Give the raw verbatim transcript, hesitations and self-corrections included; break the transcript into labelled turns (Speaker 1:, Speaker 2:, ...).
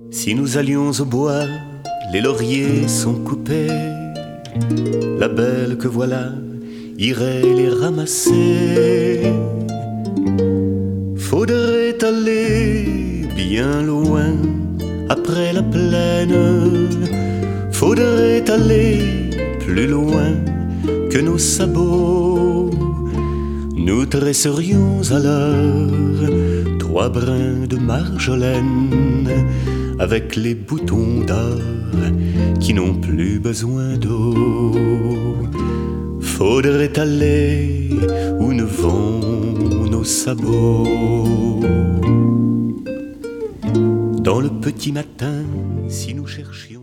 Speaker 1: Si nous allions au bois, les lauriers sont coupés. La belle que voilà irait les ramasser. Faudrait aller bien loin après la plaine. Faudrait aller plus loin que nos sabots. Nous dresserions alors trois brins de marjolaine avec les boutons d'or qui n'ont plus besoin d'eau. Faudrait aller où ne vont nos sabots. Dans le petit matin, si nous cherchions